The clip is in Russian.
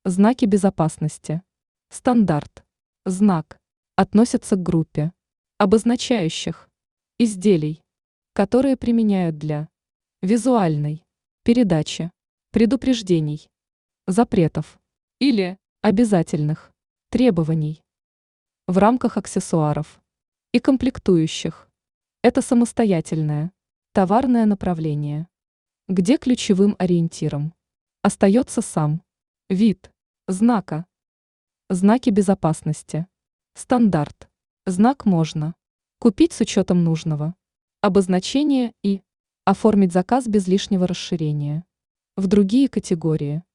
Знаки безопасности. Стандарт. Знак. Относится к группе обозначающих изделий, которые применяют для визуальной передачи предупреждений, запретов или обязательных требований в рамках аксессуаров и комплектующих. Это самостоятельное товарное направление, где ключевым ориентиром остается сам вид знака. Знаки безопасности. Стандарт. Знак можно купить с учетом нужного обозначения и оформить заказ без лишнего расширения в другие категории.